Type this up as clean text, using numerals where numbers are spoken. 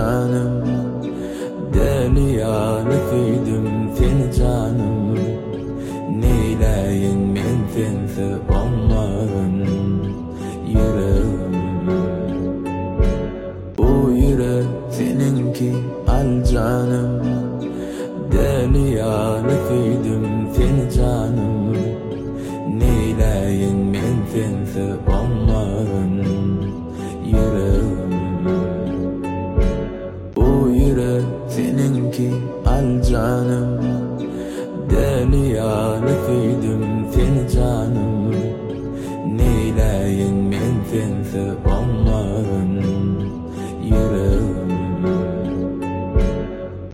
canım, deryanı feydüm fincanım. Neyleyin men sensiz olmağın yüreğim. Bu yürek seninki al canım, deryanı feydüm fincanım. Neyleyin men sensiz olmağın yüreğim. Bu yürek seninki al canım, deryanı feydüm fincanım. Neyleyin men sensiz